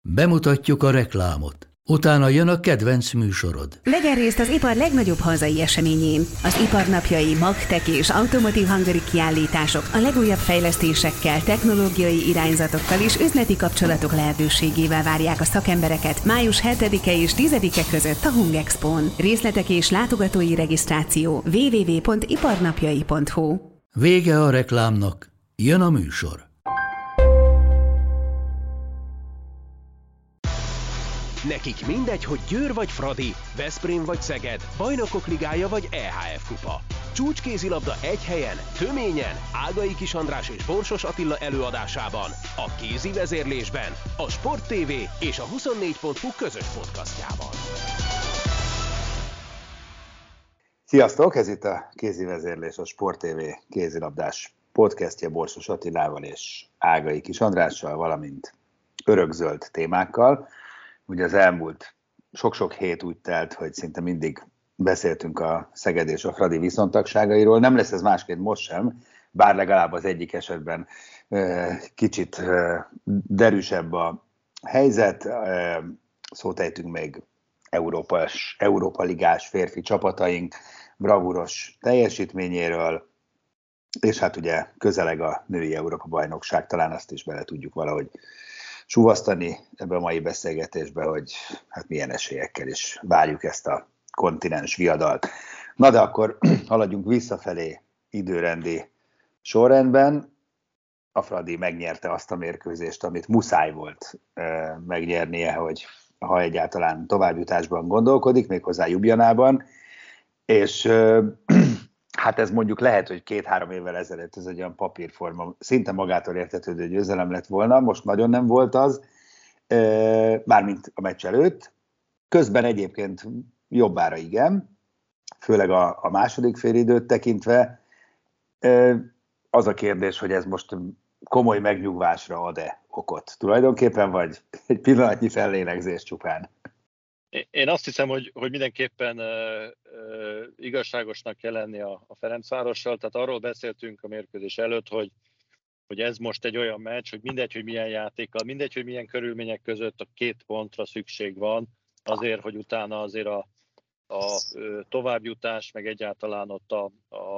Bemutatjuk a reklámot. Utána jön a kedvenc műsorod. Vegyen részt az ipar legnagyobb hazai eseményén. Az iparnapjai, Magtech és Automotive Hungary kiállítások a legújabb fejlesztésekkel, technológiai irányzatokkal és üzleti kapcsolatok lehetőségével várják a szakembereket május 7-e és 10-e között a Hungexpón. Részletek és látogatói regisztráció www.iparnapjai.hu. Vége a reklámnak, jön a műsor. Nekik mindegy, hogy Győr vagy Fradi, Veszprém vagy Szeged, Bajnokok Ligája vagy EHF Kupa. Csúcskézilabda egy helyen, töményen, Ágai Kis András és Borsos Attila előadásában, a kézi vezérlésben, a Sport TV és a 24.hu közös podcastjában. Sziasztok! Ez itt a kézi vezérlés, a Sport TV kézilabdás podcastja Borsos Attilával és Ágai Kis Andrással, valamint örökzöld témákkal. Ugye az elmúlt sok-sok hét úgy telt, hogy szinte mindig beszéltünk a Szeged és a Fradi viszontagságairól. Nem lesz ez másként most sem, bár legalább az egyik esetben kicsit derűsebb a helyzet. Szót ejtünk még Európa Ligás férfi csapataink bravúros teljesítményéről, és hát ugye közeleg a női Európa-bajnokság, talán azt is bele tudjuk valahogy súvasztani ebbe a mai beszélgetésbe, hogy hát milyen esélyekkel is várjuk ezt a kontinens viadalt. Na de akkor haladjunk visszafelé időrendi sorrendben. A Fradi megnyerte azt a mérkőzést, amit muszáj volt megnyernie, hogy ha egyáltalán továbbjutásban gondolkodik, méghozzá Ljubljanában, és hát ez mondjuk lehet, hogy 2-3 évvel ezelőtt ez egy olyan papírforma, szinte magától értetődő győzelem lett volna, most nagyon nem volt az, mármint a meccs előtt. Közben egyébként jobbára igen, főleg a második félidőt tekintve. Az a kérdés, hogy ez most komoly megnyugvásra ad-e okot tulajdonképpen, vagy egy pillanatnyi fellélegzés csupán? Én azt hiszem, hogy mindenképpen igazságosnak kell lenni a Ferencvárossal, tehát arról beszéltünk a mérkőzés előtt, hogy ez most egy olyan meccs, hogy mindegy, hogy milyen játékkal, mindegy, hogy milyen körülmények között a 2 pontra szükség van, azért, hogy utána azért a továbbjutás, meg egyáltalán ott a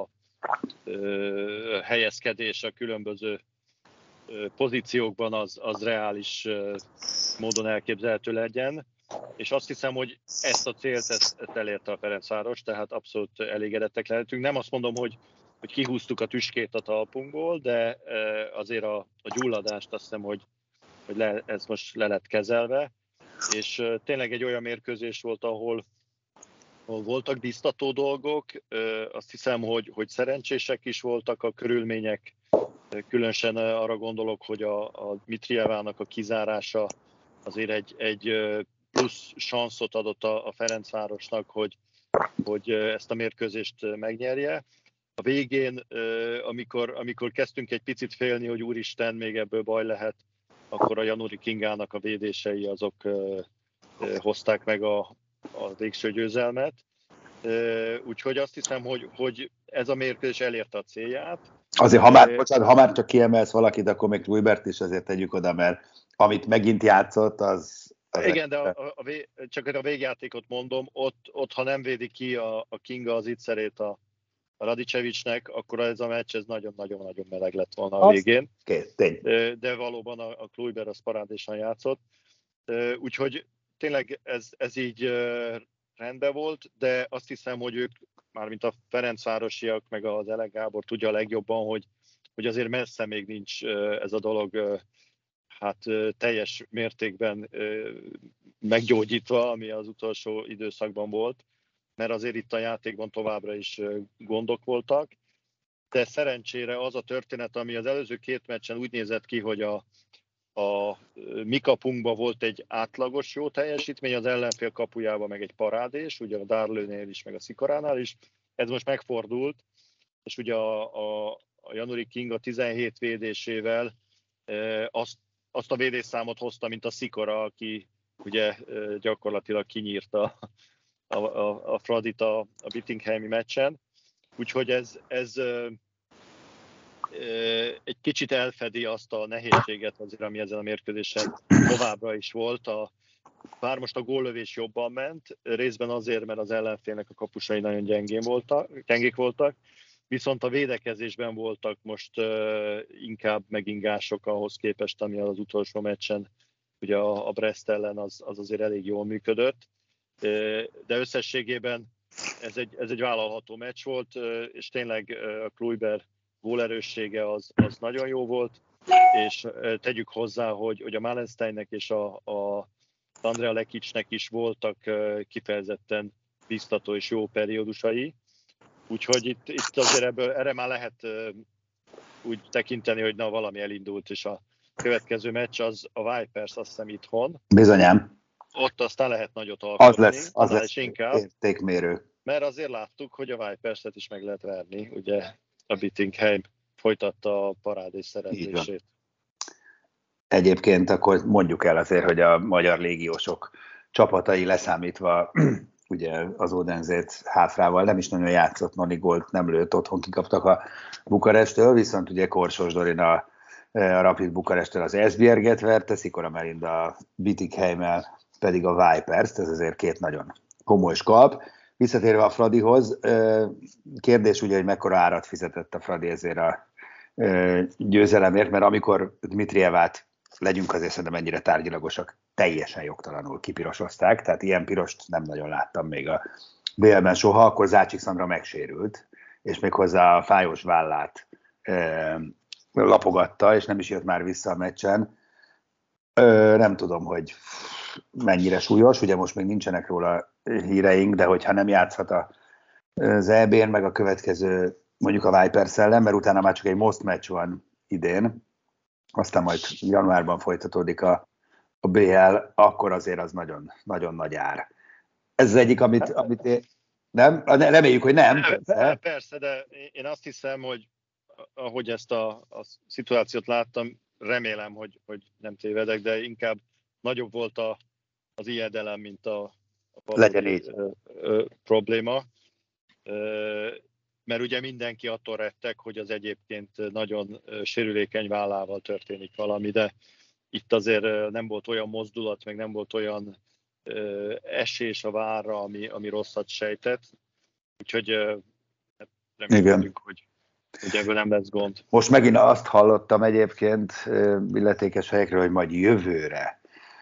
helyezkedés a különböző pozíciókban az reális módon elképzelhető legyen. És azt hiszem, hogy ezt a célt ezt elérte a Ferencváros, tehát abszolút elégedettek lehetünk. Nem azt mondom, hogy kihúztuk a tüskét a talpunkból, de azért a gyulladást azt hiszem, hogy ez most le lett kezelve. És tényleg egy olyan mérkőzés volt, ahol voltak biztató dolgok. Azt hiszem, hogy szerencsések is voltak a körülmények. Különösen arra gondolok, hogy a Dmitrijevának a kizárása azért egy plusz sanszot adott a Ferencvárosnak, hogy ezt a mérkőzést megnyerje. A végén, amikor kezdtünk egy picit félni, hogy úristen, még ebből baj lehet, akkor a Januri Kingának a védései azok hozták meg a végső győzelmet. Úgyhogy azt hiszem, hogy ez a mérkőzés elérte a célját. Azért, ha már csak kiemelsz valakit, akkor még Kluivert is azért tegyük oda, mert amit megint játszott, az igen, de csak a végjátékot mondom, ott ha nem védi ki a Kinga az ittszerét a Radicevicsnek, akkor ez a meccs ez nagyon-nagyon-nagyon meleg lett volna a végén. De valóban a Kluivert az parádésan játszott. Úgyhogy tényleg ez így rendben volt, de azt hiszem, hogy ők, mármint a ferencvárosiak, meg az Elek Gábor tudja a legjobban, hogy azért messze még nincs ez a dolog teljes mértékben meggyógyítva, ami az utolsó időszakban volt, mert azért itt a játékban továbbra is gondok voltak, de szerencsére az a történet, ami az előző 2 meccsen úgy nézett ki, hogy a mi kapunkban volt egy átlagos jó teljesítmény, az ellenfél kapujában meg egy parádés, ugye a Darlőnél is, meg a Szikoránál is, ez most megfordult, és ugye a Januri Kinga 17 védésével azt a védésszámot hozta, mint a Szikora, aki ugye gyakorlatilag kinyírta a Fradit a Bittingheimi meccsen. Úgyhogy ez egy kicsit elfedi azt a nehézséget azért, ami ezen a mérkőzésen továbbra is volt. Bár most a góllövés jobban ment, részben azért, mert az ellenfélnek a kapusai nagyon gyengék voltak, viszont a védekezésben voltak most inkább megingások ahhoz képest, ami az utolsó meccsen, ugye a Brest ellen az azért elég jól működött, de összességében ez egy vállalható meccs volt, és tényleg a Kluivert gólerőssége az nagyon jó volt, és tegyük hozzá, hogy a Malensteinnek és a Andrea Lekicsnek is voltak kifejezetten biztató és jó periódusai, úgyhogy itt azért erre már lehet úgy tekinteni, hogy valami elindult, és a következő meccs az a Vipers, azt hiszem itthon. Bizonyám. Ott aztán lehet nagyot alkotni. Az lesz értékmérő. Mert azért láttuk, hogy a Viperset is meg lehet verni, ugye a Bietigheim folytatta a parádés szereplését. Egyébként akkor mondjuk el azért, hogy a magyar légiósok csapatai leszámítva ugye az Odenzét hátrával nem is nagyon játszott, Noni gólt nem lőtt, otthon kikaptak a Bukarestől, viszont ugye Korsos Dorin a Rapid Bukarestől az Esbjerget verte, Szikora Melinda a Bietigheimmel pedig a Vipers-t, ez azért két nagyon komoly skalp. Visszatérve a Fradihoz, kérdés ugye, hogy mekkora árat fizetett a Fradi ezért a győzelemért, mert amikor Dmitrievát, legyünk azért szerintem ennyire tárgyilagosak, teljesen jogtalanul kipirosozták, tehát ilyen pirost nem nagyon láttam még a BL-ben soha, akkor Zácsik Szandra megsérült, és méghozzá a fájós vállát lapogatta, és nem is jött már vissza a meccsen. Nem tudom, hogy mennyire súlyos, ugye most még nincsenek róla híreink, de hogyha nem játszhat az EB-n, meg a következő mondjuk a Vipers ellen, mert utána már csak egy most meccs van idén, aztán majd januárban folytatódik a BL, akkor azért az nagyon, nagyon nagy ár. Ez az egyik, amit én... Nem? Reméljük, hogy nem. Persze, de én azt hiszem, hogy ahogy ezt a szituációt láttam, remélem, hogy nem tévedek, de inkább nagyobb volt az ijedelem, mint a probléma. Mert ugye mindenki attól rettek, hogy az egyébként nagyon sérülékeny vállával történik valami, de itt azért nem volt olyan mozdulat, meg nem volt olyan esés a várra, ami rosszat sejtett. Úgyhogy remélünk, hogy ebből nem lesz gond. Most megint azt hallottam egyébként illetékes helyekről, hogy majd jövőre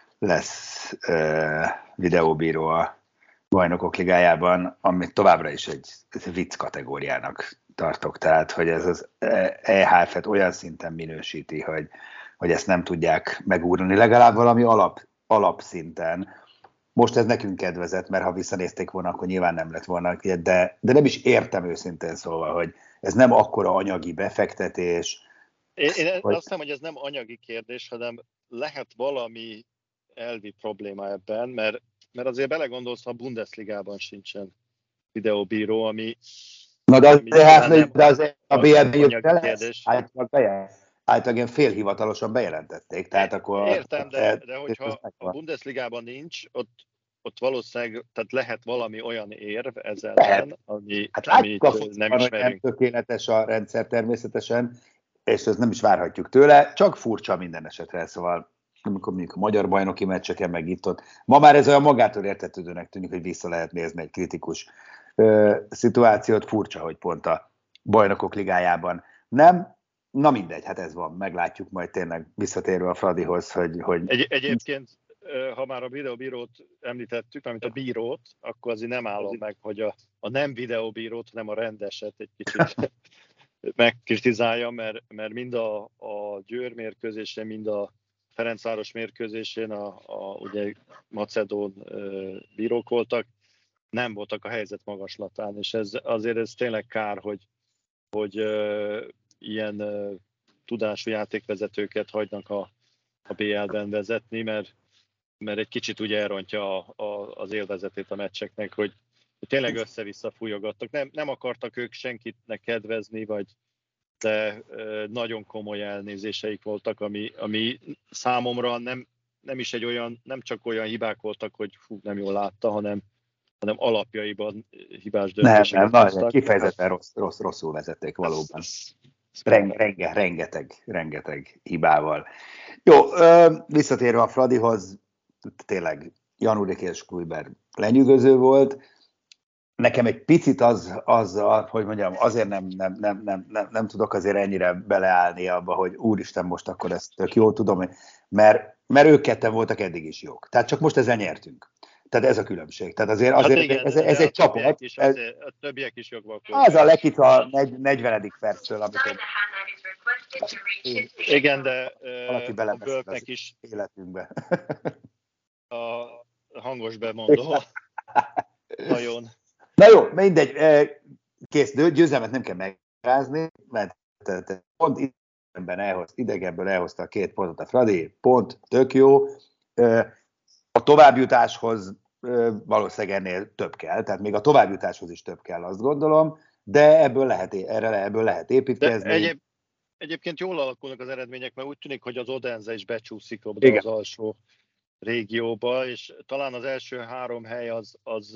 lesz videóbíró a Bajnokok Ligájában, amit továbbra is egy vicc kategóriának tartok. Tehát, hogy ez az EHF-et olyan szinten minősíti, hogy ezt nem tudják megúrni, legalább valami alapszinten. Most ez nekünk kedvezett, mert ha visszanézték volna, akkor nyilván nem lett volna, de nem is értem őszintén szólva, hogy ez nem akkora anyagi befektetés. Én azt hiszem, hogy ez nem anyagi kérdés, hanem lehet valami elvi probléma ebben, mert azért belegondolsz, ha a Bundesligában sincsen videóbíró, ami... Na de az a BL-ben jött lesz, általában ilyen félhivatalosan bejelentették. Tehát akkor értem, de hogyha a Bundesligában nincs, ott valószínűleg tehát lehet valami olyan érv ezzel, amit nem ismerünk. Nem tökéletes a rendszer természetesen, és ezt nem is várhatjuk tőle, csak furcsa minden esetre, szóval amikor mondjuk a magyar bajnoki meccseken meg itt-ott. Ma már ez olyan magától értetődőnek tűnik, hogy vissza lehet nézni egy kritikus szituációt, furcsa, hogy pont a Bajnokok Ligájában nem. Na mindegy, hát ez van, meglátjuk majd tényleg visszatérve a Fradihoz, hogy... Egyébként, ha már a videóbírót említettük, mármint a bírót, akkor azért nem állom meg, hogy a nem videóbírót, hanem a rendeset egy kicsit megkritizálja, mert mind a Győr mérkőzésen, mind a Ferencváros mérkőzésén ugye macedón bírók voltak, nem voltak a helyzet magaslatán, és ez tényleg kár, hogy ilyen tudású játékvezetőket hagynak a BL-ben vezetni, mert egy kicsit ugye elrontja az élvezetét a meccseknek, hogy tényleg össze-vissza fújogattak. Nem akartak ők senkitnek kedvezni, de nagyon komoly elnézéseik voltak, ami számomra nem is nem csak olyan hibák voltak, hogy nem jól látta, hanem alapjaiban hibás döntéseket hoztak. Kifejezetten rosszul vezették valóban. rengeteg hibával. Jó, visszatérve a Fradihoz, tényleg Janúrik és Kluivert lenyűgöző volt. Nekem egy picit hogy mondjam, azért nem tudok azért ennyire beleállni abba, hogy úristen, most akkor ezt tök jó tudom, mert ők ketten voltak eddig is jók. Tehát csak most ezzel nyertünk. Tehát ez a különbség. Tehát azért igen, ez egy csapat. A többiek is jók voltak. Az a Lekica 40. perctől, amikor... Igen, de valaki a Bölknek is életünkbe. A hangos bemondó. Nagyon. Na jó, mindegy. Kész, győzelmet nem kell megrázni, mert pont idegenből elhozta a 2 pontot a Fradi, pont, tök jó. A továbbjutáshoz valószínűleg ennél több kell, tehát még a továbbjutáshoz is több kell, azt gondolom, de ebből lehet építkezni. Egyébként jól alakulnak az eredmények, mert úgy tűnik, hogy az Odense is becsúszik oda az alsó régióba, és talán az első 3 hely az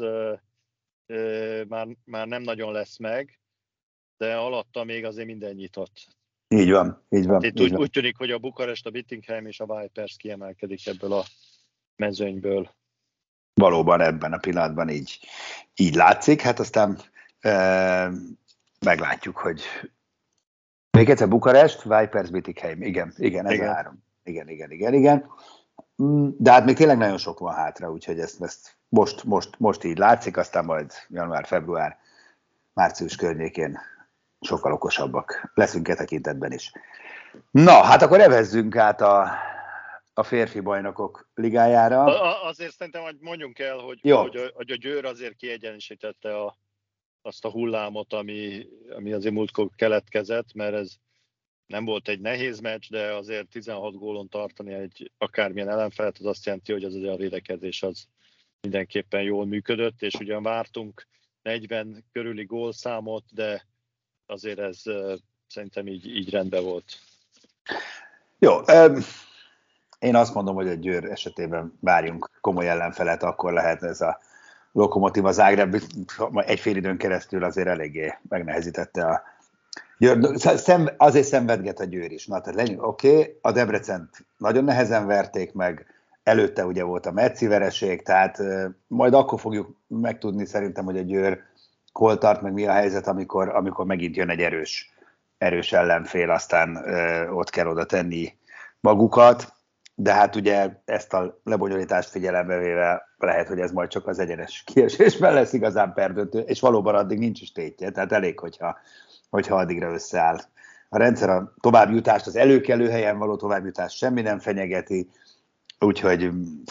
már nem nagyon lesz meg, de alatta még azért minden nyitott. Így van. Úgy tűnik, hogy a Bukarest, a Bittingheim és a Vipers kiemelkedik ebből a mezőnyből. Valóban ebben a pillanatban így látszik, hát aztán meglátjuk, hogy még egyszer Bukarest, Vipers, Bittingheim, igen, ez a 3. Igen. De hát még tényleg nagyon sok van hátra, úgyhogy ezt most így látszik, aztán majd január, február, március környékén sokkal okosabbak leszünk e tekintetben is. Na, hát akkor evezzünk át a férfi bajnokok ligájára. Azért szerintem, hogy mondjunk el, hogy a Győr azért kiegyenesítette azt a hullámot, ami azért múltkor keletkezett, mert ez nem volt egy nehéz meccs, de azért 16 gólon tartani egy akármilyen ellenfelet, az azt jelenti, hogy az a védekezés az mindenképpen jól működött, és ugyan vártunk 40 körüli gólszámot, de azért ez szerintem így rendben volt. Jó, én azt mondom, hogy a Győr esetében várjunk komoly ellenfelet, akkor lehet ez a Lokomotíva Zágráb egy fél időn keresztül azért eléggé megnehezítette a Győr. Azért szenvedget a Győr is. Na, tehát oké, a Debrecent nagyon nehezen verték meg, előtte ugye volt a Metzi vereség, tehát majd akkor fogjuk megtudni szerintem, hogy a Győr hol tart, meg mi a helyzet, amikor megint jön egy erős ellenfél, aztán ott kell oda tenni magukat, de hát ugye ezt a lebonyolítást figyelembe véve lehet, hogy ez majd csak az egyenes kiesésben lesz igazán perdöntő, és valóban addig nincs is tétje, tehát elég, hogyha addigra összeáll. A rendszer a továbbjutást, az előkelő helyen való továbbjutást semmi nem fenyegeti, úgyhogy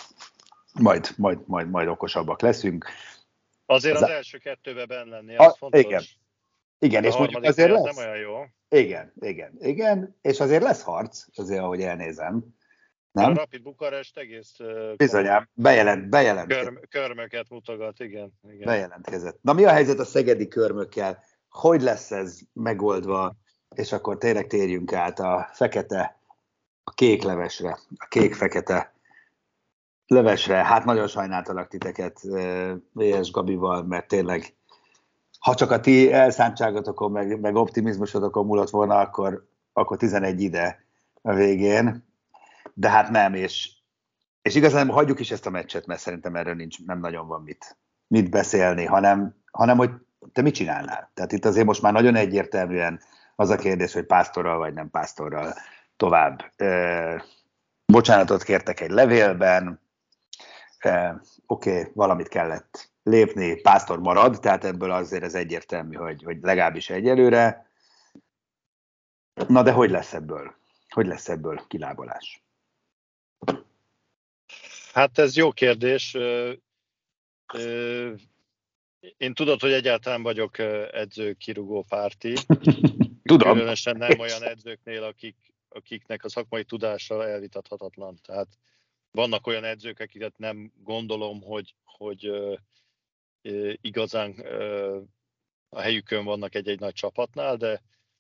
majd okosabbak leszünk. Azért az első 2-ben benn lenni, az fontos. Igen, és mondjuk azért lesz. Nem olyan jó. Igen, és azért lesz harc, azért ahogy elnézem. Nem? A Rapid Bukarest egész bizonyám, bejelentkezett. Körmöket mutogat, igen. Bejelentkezett. Na mi a helyzet a szegedi körmökkel? Hogy lesz ez megoldva? És akkor tényleg térjünk át a kék levesre, a kék-fekete levesre. Hát nagyon sajnáltalak titeket VS Gabival, mert tényleg, ha csak a ti elszántságotokon, meg optimizmusotokon múlott volna, akkor 11 ide a végén. De hát nem, és igazán hagyjuk is ezt a meccset, mert szerintem erről nem nagyon van mit beszélni, hanem hogy te mit csinálnál? Tehát itt azért most már nagyon egyértelműen az a kérdés, hogy pásztorral vagy nem pásztorral tovább. Bocsánatot kértek egy levélben, oké, valamit kellett lépni, pásztor marad, tehát ebből azért ez egyértelmű, hogy legalábbis egyelőre. Na de hogy lesz ebből? Hogy lesz ebből kilábalás? Hát ez jó kérdés. Én tudod, hogy egyáltalán vagyok edző-kirúgó párti. Tudom. Különösen nem olyan edzőknél, akiknek a szakmai tudása elvitathatatlan. Tehát vannak olyan edzők, akiket nem gondolom, hogy igazán a helyükön vannak egy nagy csapatnál, de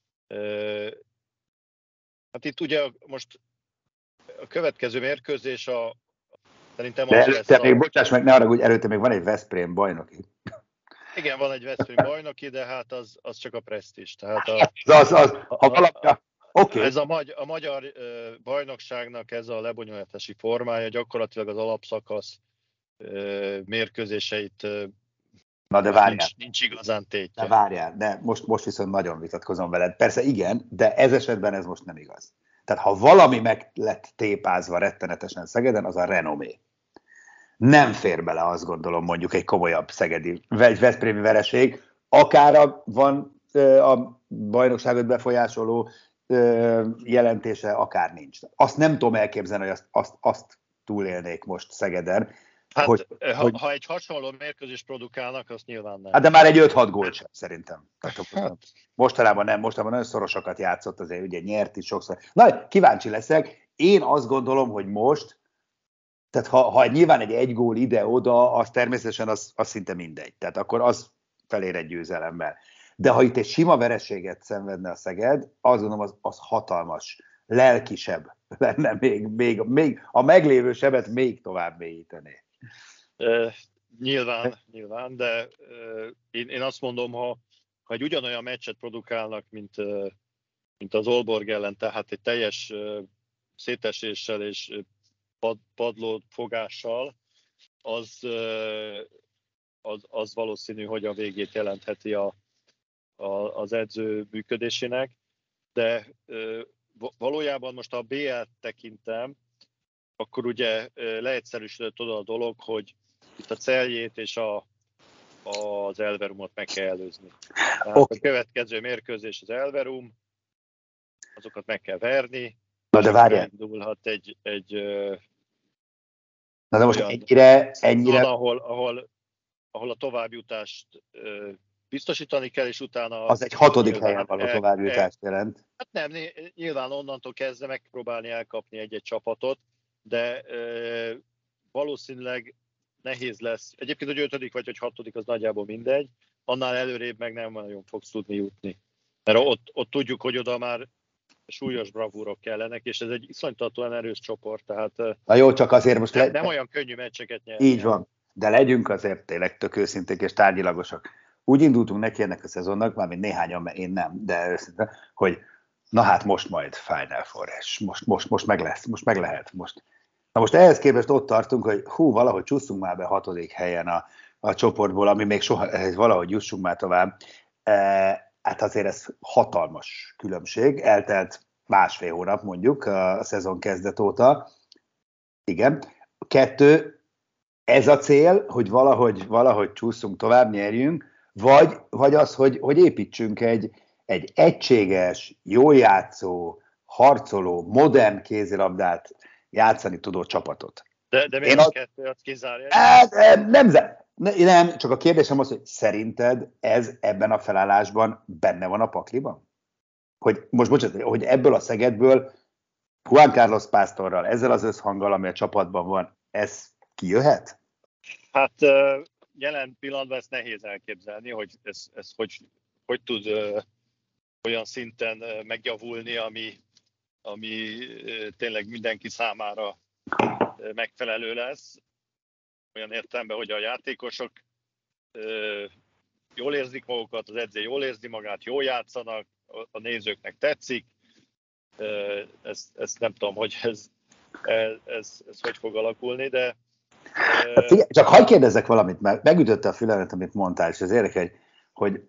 hát itt ugye most a következő mérkőzés szerintem de előtte még, bocsáss meg, ne arra, hogy előtte még van egy Veszprém bajnoki. Igen, van egy Veszprém bajnoki, de hát az csak a presztízs. Tehát ez a magyar bajnokságnak ez a lebonyolítási formája, gyakorlatilag az alapszakasz mérkőzéseit Na de várjál. Nincs igazán tétje. De várjál, de most viszont nagyon vitatkozom veled. Persze igen, de ez esetben ez most nem igaz. Tehát ha valami meg lett tépázva rettenetesen Szegeden, az a renomé. Nem fér bele, azt gondolom, mondjuk egy komolyabb szegedi, vagy veszprémi vereség, akár van a bajnokságot befolyásoló jelentése, akár nincs. Azt nem tudom elképzelni, hogy azt túlélnék most Szegeden. Hát, ha egy hasonló mérkőzést produkálnak, azt nyilván nem. Hát de már egy 5-6 gólt sem, szerintem. Mostanában nem, nagyon szorosokat játszott, azért ugye nyert is sokszor. Na, kíváncsi leszek. Én azt gondolom, hogy most, tehát ha nyilván egy gól ide-oda, az természetesen az szinte mindegy. Tehát akkor az felér egy győzelemmel. De ha itt egy sima vereséget szenvedne a Szeged, azt gondolom, az hatalmas, lelkisebb lenne még a meglévő sebet még tovább mélyítené. Nyilván, de én azt mondom, ha egy ugyanolyan meccset produkálnak, mint az Aalborg ellen, tehát egy teljes széteséssel és padlófogással, az valószínű, hogy a végét jelentheti az edző működésének, de valójában most a BL-t tekintem, akkor ugye leegyszerűsödött oda a dolog, hogy itt a Celjét és az Elverumot meg kell előzni. Tehát a következő mérkőzés az Elverum, azokat meg kell verni. Na de várjál. Indulhat egy na de most ennyire... Ahol a továbbjutást biztosítani kell, és utána... Az egy 6. helyen való továbbjutást jelent. Hát nem, nyilván onnantól kezdve megpróbálni elkapni egy-egy csapatot, de valószínűleg nehéz lesz. Egyébként, hogy 5. vagy hogy 6. az nagyjából mindegy, annál előrébb meg nem nagyon fogsz tudni jutni. Mert ott tudjuk, hogy oda már súlyos bravúrok kellenek, és ez egy iszonytatóan erős csoport, tehát na jó, csak azért most nem olyan könnyű meccseket nyerni. Így van, de legyünk azért tényleg tök őszinték és tárgyilagosak. Úgy indultunk neki ennek a szezonnak, mármint néhányan, mert én nem, de őszintén, hogy na hát most majd Final Four, és most meg lesz, most meg lehet. Na most ehhez képest ott tartunk, hogy valahogy csúszunk már be 6. helyen a csoportból, ami még soha, valahogy jussunk már tovább. Hát azért ez hatalmas különbség. Eltelt 1,5 hónap mondjuk a szezon kezdet óta. Igen. 2, ez a cél, hogy valahogy csúszunk tovább, nyerjünk, vagy az, hogy építsünk egy egységes, jól játszó, harcoló, modern kézilabdát játszani tudó csapatot. De miért a 2 azt kizárja? Nem, csak a kérdésem az, hogy szerinted ez ebben a felállásban benne van a pakliban? Hogy most bocsánat, hogy ebből a Szegedből Juan Carlos Pastorral, ezzel az összhanggal, ami a csapatban van, ez kijöhet? Hát jelen pillanatban ezt nehéz elképzelni, hogy ez hogy tud olyan szinten megjavulni, ami tényleg mindenki számára megfelelő lesz. Olyan értelemben, hogy a játékosok jól érzik magukat, az edző jól érzi magát, jól játszanak, a nézőknek tetszik. Ezt nem tudom, hogy ez hogy fog alakulni, de... Figyelj, csak hadd kérdezzek valamit, mert megütötte a fülemet, amit mondtál, és ez érdekel, hogy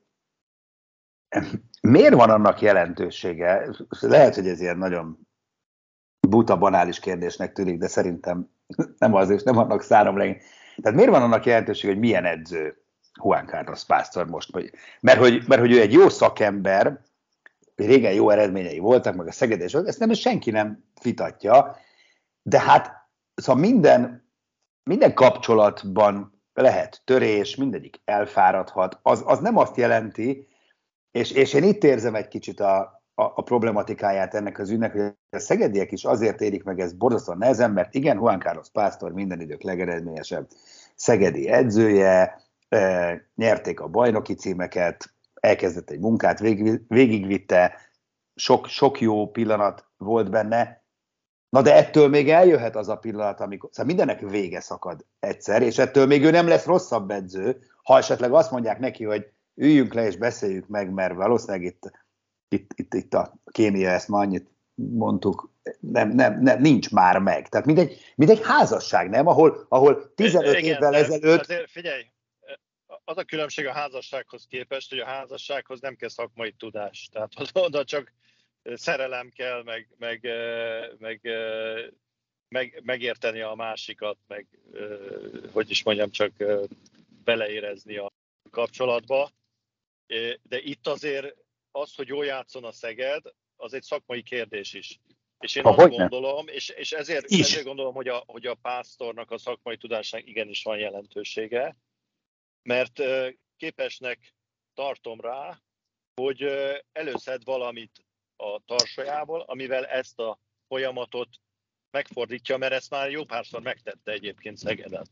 miért van annak jelentősége? Lehet, hogy ez ilyen nagyon buta, banális kérdésnek tűnik, de szerintem nem az, és nem annak szánom legyen. Tehát miért van annak jelentősége, hogy milyen edző Juan Carlos Pastor most? Mert hogy ő egy jó szakember, régen jó eredményei voltak, meg a Szegedés, ezt nem senki nem vitatja, de hát szóval minden kapcsolatban lehet törés, mindegyik elfáradhat, az nem azt jelenti, és én itt érzem egy kicsit a problematikáját ennek az ügynek, hogy a szegediek is azért érik meg ezt borzasztóan nehezen, mert igen, Juan Carlos Pastor minden idők legeredményesebb szegedi edzője, nyerték a bajnoki címeket, elkezdett egy munkát, végigvitte, sok jó pillanat volt benne, na de ettől még eljöhet az a pillanat, amikor szóval mindennek vége szakad egyszer, és ettől még ő nem lesz rosszabb edző, Ha esetleg azt mondják neki, hogy üljünk le és beszéljük meg, mert valószínűleg itt a kémia, ezt ma annyit mondtuk, nem, nincs már meg. Tehát mint egy házasság, nem? Ahol 15 igen, évvel ezelőtt... Azért figyelj, az a különbség a házassághoz képest, hogy a házassághoz nem kell szakmai tudás. Tehát oda csak szerelem kell, meg megérteni a másikat, meg hogy is mondjam, csak beleérezni a kapcsolatba. De itt azért az, hogy jól játszon a Szeged, az egy szakmai kérdés is. És én azt gondolom, és ezért gondolom, hogy a Pásztornak a szakmai tudásnak igenis van jelentősége, mert képesnek tartom rá, hogy előszed valamit a tarsolyából, amivel ezt a folyamatot megfordítja, mert ezt már jó párszor megtette egyébként Szegeden.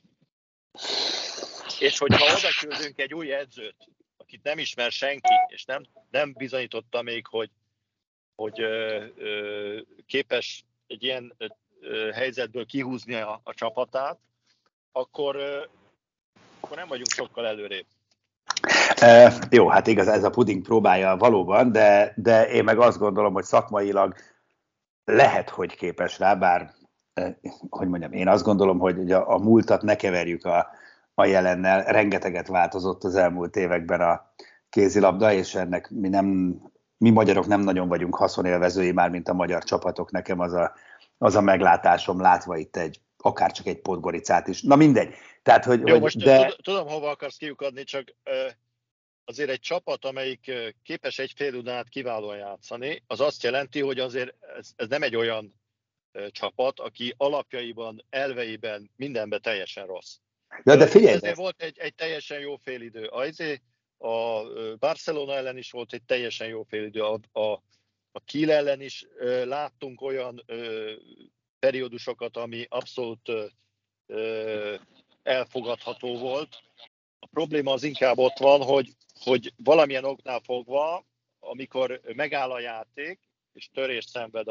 És hogyha oda küldünk egy új edzőt, akit nem ismer senki, és nem bizonyította még, hogy képes egy ilyen helyzetből kihúzni a csapatát, akkor nem vagyunk sokkal előrébb. Jó, hát igaz, ez a puding próbája valóban, de én meg azt gondolom, hogy szakmailag lehet, hogy képes rá, bár, hogy mondjam, én azt gondolom, hogy a múltat ne keverjük a jelennel. Rengeteget változott az elmúlt években a kézilabda, és ennek mi magyarok nem nagyon vagyunk haszonélvezői, már mint a magyar csapatok. Nekem az a meglátásom, látva itt akár csak egy Podgoricát is. Na mindegy. Tehát, tudom, hova akarsz kiukadni, csak azért egy csapat, amelyik képes egy fél órát kiválóan játszani, az azt jelenti, hogy azért ez nem egy olyan csapat, aki alapjaiban, elveiben, mindenben teljesen rossz. Ja, de figyelj! Ezért volt egy teljesen jó félidő. A Barcelona ellen is volt egy teljesen jó félidő. A Kiel ellen is láttunk olyan periódusokat, ami abszolút elfogadható volt. A probléma az inkább ott van, hogy valamilyen oknál fogva, amikor megáll a játék, és törést szenved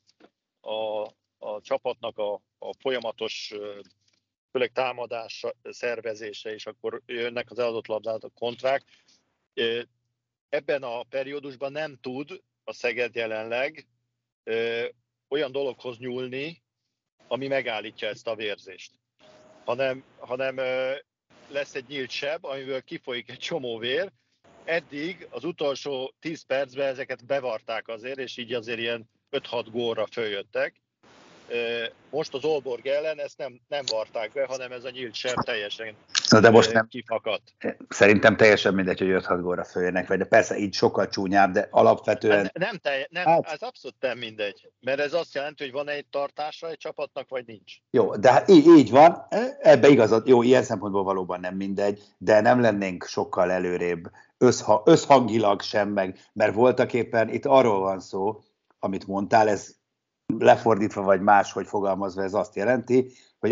a csapatnak a folyamatos, főleg támadás szervezése, és akkor jönnek az eladott labdának a kontrák. Ebben a periódusban nem tud a Szeged jelenleg olyan dologhoz nyúlni, ami megállítja ezt a vérzést. Hanem lesz egy nyílt seb, amiből kifolyik egy csomó vér. Eddig az utolsó 10 percben ezeket bevarták azért, és így azért ilyen 5-6 gólra följöttek. Most az Aalborg ellen ezt nem varták be, hanem ez a nyílt seb teljesen kifakadt. Szerintem teljesen mindegy, hogy 5-6 gólra följönnek, de persze így sokkal csúnyább, de alapvetően... Ez abszolút nem mindegy, mert ez azt jelenti, hogy van egy tartása egy csapatnak, vagy nincs. Jó, de hát így van, ebbe igazad, jó, ilyen szempontból valóban nem mindegy, de nem lennénk sokkal előrébb összhangilag sem mert voltaképpen itt arról van szó, amit mondtál, ez lefordítva vagy máshogy fogalmazva, ez azt jelenti, hogy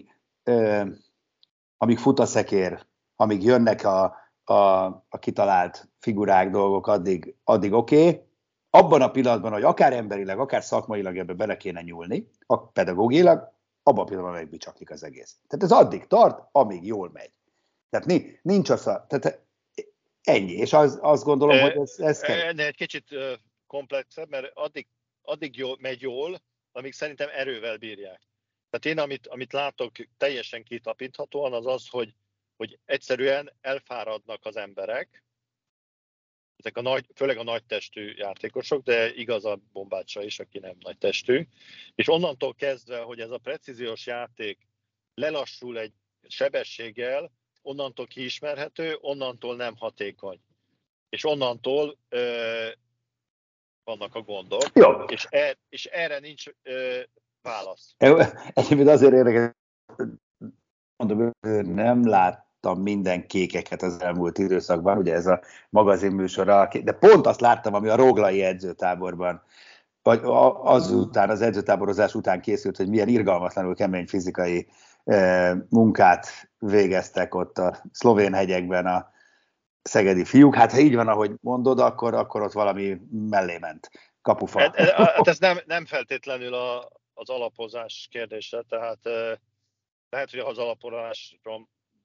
amíg fut a szekér, amíg jönnek a kitalált figurák, dolgok, addig oké. Abban a pillanatban, hogy akár emberileg, akár szakmailag ebbe bele kéne nyúlni, pedagógiailag, abban a pillanatban megbicsaklik az egész. Tehát ez addig tart, amíg jól megy. Tehát nincs tehát ennyi. És azt gondolom, hogy ez kell. Ennél egy kicsit komplexebb, mert addig megy jól, amíg szerintem erővel bírják. Tehát én, amit látok teljesen kitapinthatóan, az, hogy egyszerűen elfáradnak az emberek, ezek főleg a nagytestű játékosok, de igaz a Bombácsa is, aki nem nagytestű, és onnantól kezdve, hogy ez a precíziós játék lelassul egy sebességgel, onnantól kiismerhető, onnantól nem hatékony. És onnantól vannak a gondok, és erre nincs válasz. Egyébként azért érdekes, mondom, nem láttam minden kékeket az elmúlt időszakban, ugye ez a magazinműsor, de pont azt láttam, ami a Róglai edzőtáborban, vagy azután, az edzőtáborozás után készült, hogy milyen irgalmatlanul kemény fizikai munkát végeztek ott a szlovén hegyekben a szegedi fiúk. Hát ha így van, ahogy mondod, akkor ott valami mellé ment. Kapufa. Ez nem feltétlenül az alapozás kérdése, tehát lehet, hogy az alapozásról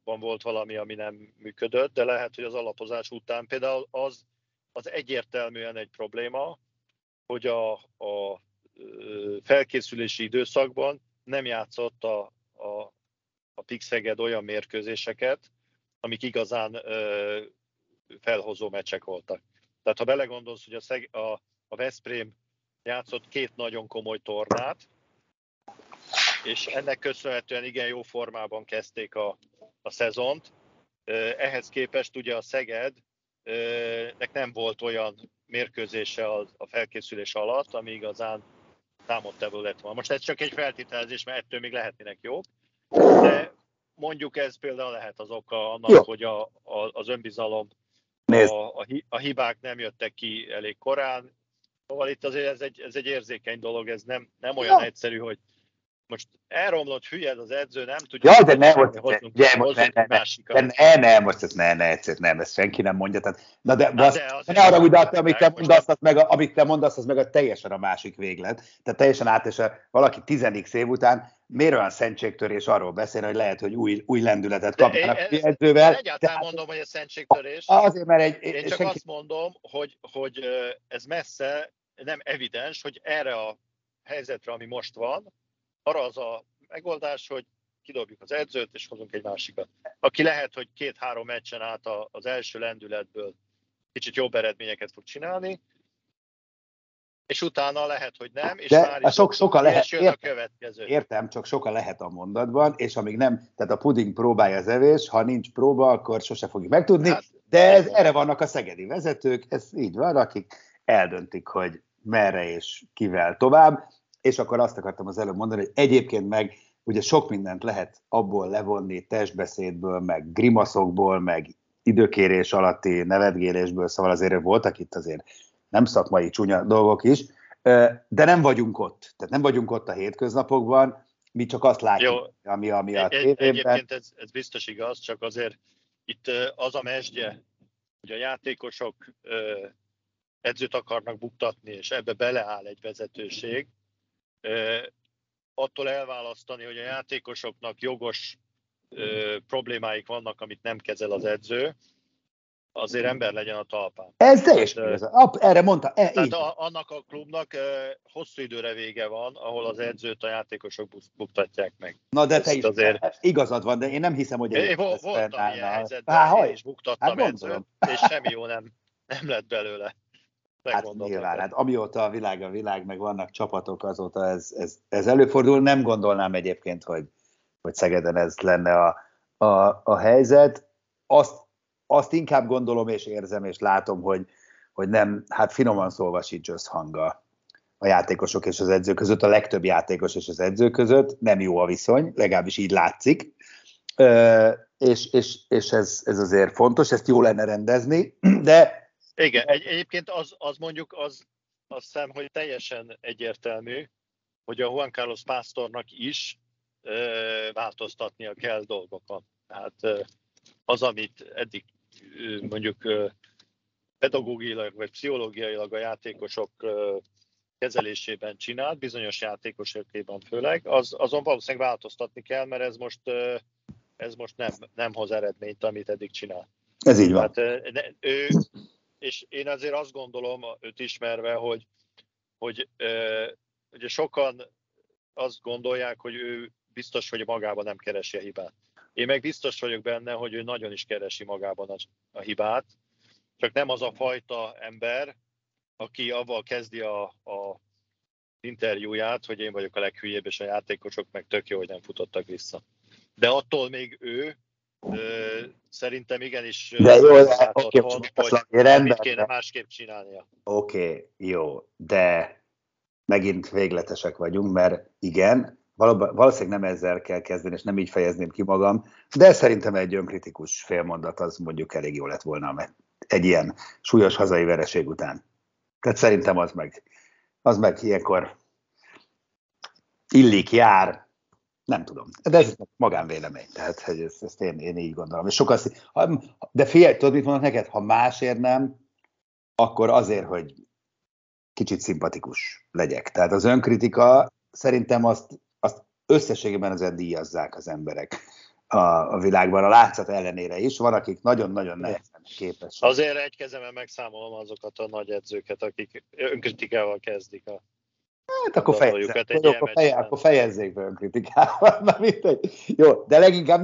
alapozásban volt valami, ami nem működött, de lehet, hogy az alapozás után például az egyértelműen egy probléma, hogy a felkészülési időszakban nem játszott a PIK Szeged olyan mérkőzéseket, amik igazán felhozó meccsek voltak. Tehát ha belegondolsz, hogy a Veszprém játszott 2 nagyon komoly tornát, és ennek köszönhetően igen jó formában kezdték a szezont. Ehhez képest ugye a Szegednek nem volt olyan mérkőzése a felkészülés alatt, ami igazán számottevő lett volna. Most ez csak egy feltételezés, mert ettől még lehetnének jók, de mondjuk ez például lehet az oka annak, jó, hogy az önbizalom, a hibák nem jöttek ki elég korán. Szóval itt azért ez egy érzékeny dolog, ez nem olyan egyszerű, hogy most elromlott hülyed az edző, nem tudja. Jaj, de nem, most ezt senki nem mondja. Tehát, na de ne arra úgy, amit te mondasz, az meg a teljesen a másik véglet. Tehát teljesen átesve valaki 10x év után miért olyan szentségtörés arról beszél, hogy lehet, hogy új lendületet kapnak az edzővel. Egyáltalán mondom, hogy ez szentségtörés. Azért, mert én csak azt mondom, hogy ez messze nem evidens, hogy erre a helyzetre, ami most van, arra az a megoldás, hogy kidobjuk az edzőt, és hozunk egy másikat. Aki lehet, hogy 2-3 meccsen át az első lendületből kicsit jobb eredményeket fog csinálni, és utána lehet, hogy nem, és de már sokkal lehet, jön a következő. Értem, csak sokkal lehet a mondatban, és amíg nem, tehát a puding próbálja az evés, ha nincs próba, akkor sose fogjuk megtudni, de erre vannak a szegedi vezetők, ez így van, akik eldöntik, hogy merre és kivel tovább, és akkor azt akartam az előbb mondani, hogy egyébként meg ugye sok mindent lehet abból levonni, testbeszédből, meg grimaszokból, meg időkérés alatti nevetgélésből, szóval azért voltak itt azért nem szakmai csúnya dolgok is, de nem vagyunk ott. Tehát nem vagyunk ott a hétköznapokban, mi csak azt látjuk, ami a tévében. Egyébként ez biztos igaz, csak azért itt az a mesdje, hogy a játékosok edzőt akarnak buktatni, és ebbe beleáll egy vezetőség, attól elválasztani, hogy a játékosoknak jogos problémáik vannak, amit nem kezel az edző, azért ember legyen a talpán. Ez teljesen igaz. Erre mondta. Tehát annak a klubnak hosszú időre vége van, ahol az edzőt a játékosok buktatják meg. Na de te is azért igazad van, de én nem hiszem, hogy... Én voltam ilyen helyzetben, én is buktattam edzőt, és semmi jó nem lett belőle. Hát nyilván, amióta a világ, meg vannak csapatok, azóta ez előfordul. Nem gondolnám egyébként, hogy Szegeden ez lenne a helyzet. Azt inkább gondolom és érzem és látom, hogy nem, hát finoman szólva sincs összhang a játékosok és az edző között, a legtöbb játékos és az edző között, nem jó a viszony, legalábbis így látszik, és ez azért fontos, ezt jó lenne rendezni, de... Igen, egyébként az mondjuk, azt hiszem, hogy teljesen egyértelmű, hogy a Juan Carlos Pásztornak is változtatnia kell dolgokon. Tehát az, amit eddig mondjuk pedagógiailag vagy pszichológiailag a játékosok kezelésében csinált, bizonyos játékosokében főleg, azon valószínűleg változtatni kell, mert ez most nem hoz eredményt, amit eddig csinál. Ez így van. Tehát, és én azért azt gondolom, őt ismerve, hogy ugye sokan azt gondolják, hogy ő biztos, hogy magában nem keresi a hibát. Én meg biztos vagyok benne, hogy ő nagyon is keresi magában a hibát, csak nem az a fajta ember, aki avval kezdi a interjúját, hogy én vagyok a leghülyébb, és a játékosok meg tök jó, hogy nem futottak vissza. De attól még ő szerintem igenis mit kéne másképp csinálnia. Oké, jó, de megint végletesek vagyunk, mert igen, valószínűleg nem ezzel kell kezdeni, és nem így fejezném ki magam, de szerintem egy önkritikus félmondat az mondjuk elég jó lett volna egy ilyen súlyos hazai vereség után. Tehát szerintem az meg ilyenkor illik, jár, nem tudom. De ez magánvélemény, tehát hogy ezt én így gondolom. És de figyelj, tudod, mit mondok neked? Ha másért nem, akkor azért, hogy kicsit szimpatikus legyek. Tehát az önkritika, szerintem azt összességében azért díjazzák az emberek. a világban, a látszat ellenére is. Van, akik nagyon-nagyon nehezen képesek. Azért egy kezemben megszámolom azokat a nagy edzőket, akik önkritikával kezdik a hát akkor fejezzék be önkritikával. Na mindegy. Jó, de leginkább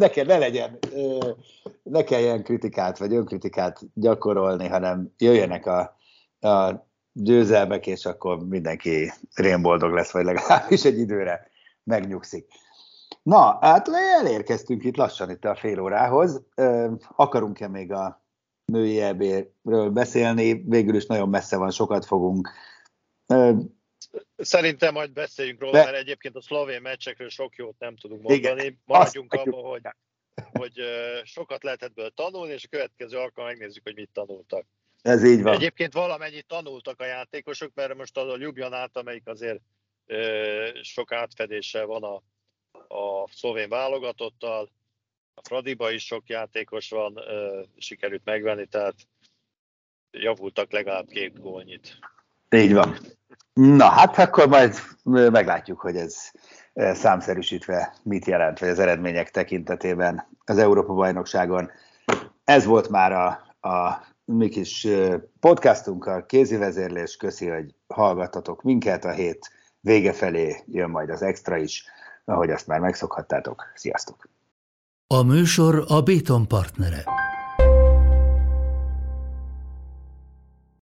ne kelljen kritikát vagy önkritikát gyakorolni, hanem jöjjenek a győzelmek, és akkor mindenki rémboldog lesz, vagy legalábbis egy időre megnyugszik. Na, hát elérkeztünk itt lassan itt a fél órához. Akarunk-e még a női EB-ről beszélni? Végül is nagyon messze van, sokat fogunk. Szerintem majd beszéljünk róla, mert egyébként a szlovén meccsekről sok jót nem tudunk mondani. Maradjunk abban, hogy sokat lehet ebből tanulni, és a következő alkalommal megnézzük, hogy mit tanultak. Ez így van. Egyébként valamennyit tanultak a játékosok, mert most az a Ljubljanát, amelyik azért sok átfedéssel van a szlovén válogatottal, a Fradiba is sok játékos van, sikerült megvenni, tehát javultak legalább 2 gólnyit. Így van. Na, hát akkor majd meglátjuk, hogy ez számszerűsítve mit jelent, vagy az eredmények tekintetében az Európa-bajnokságon. Ez volt már a mi kis podcastunk, a kézi vezérlés. Köszi, hogy hallgattatok minket. A hét vége felé jön majd az extra is, ahogy azt már megszokhattátok. Sziasztok! A műsor a Béton partnere.